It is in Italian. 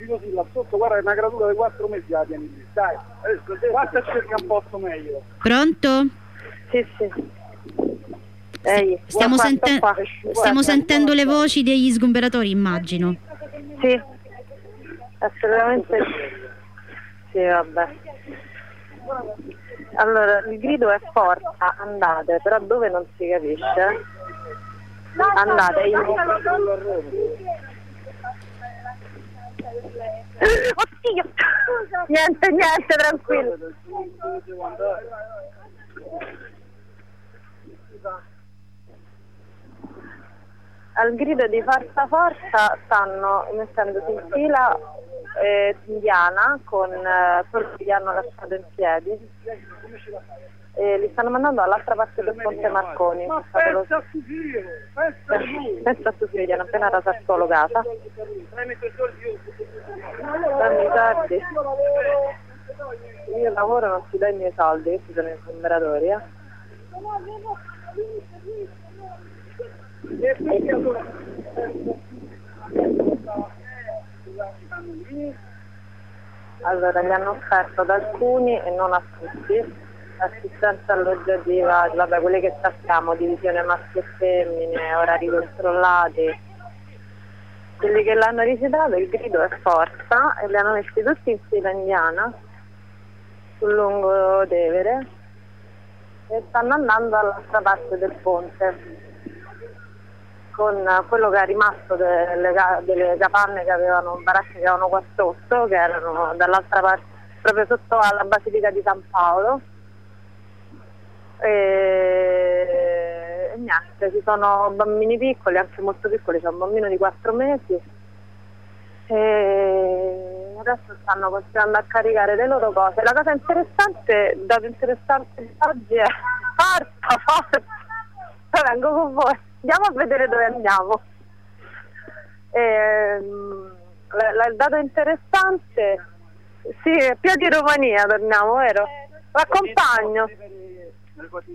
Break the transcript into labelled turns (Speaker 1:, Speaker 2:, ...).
Speaker 1: Così là sotto, guarda, è una gradura di 4 mesi la tieni lì, dai, adesso guarda e cerca un posto meglio.
Speaker 2: Pronto?
Speaker 3: Sì.
Speaker 2: Stiamo sentendo le voci degli sgomberatori, immagino.
Speaker 3: Sì, assolutamente sì, vabbè. Allora, il grido è forza, andate, però dove non si capisce? Andate. Oddio! Niente, tranquillo. Al grido di forza stanno mettendosi in fila indiana con quelli che gli hanno lasciato in piedi e li stanno mandando all'altra parte del ponte Marconi. Pensa su Figlio, hanno appena rasato casa. Dammi i soldi. Io lavoro, non ti do i miei soldi, questi sono i sgomberatori, Allora, gli hanno offerto ad alcuni e non a tutti assistenza alloggiativa, vabbè, quelli che sappiamo, divisione maschi e femmine, orari controllati. Quelli che l'hanno risiedato, il grido è forza e li hanno messi tutti in fila indiana sul lungo Tevere e stanno andando all'altra parte del ponte con quello che è rimasto delle capanne che avevano, baracche che avevano qua sotto, che erano dall'altra parte, proprio sotto alla Basilica di San Paolo. E niente, ci sono bambini piccoli, anche molto piccoli, c'è un bambino di 4 mesi e adesso stanno continuando a caricare le loro cose. La cosa interessante, dato interessante di oggi è forza, poi vengo con voi, andiamo a vedere dove andiamo. Il dato interessante, sì, più di Romania torniamo, vero? L'accompagno.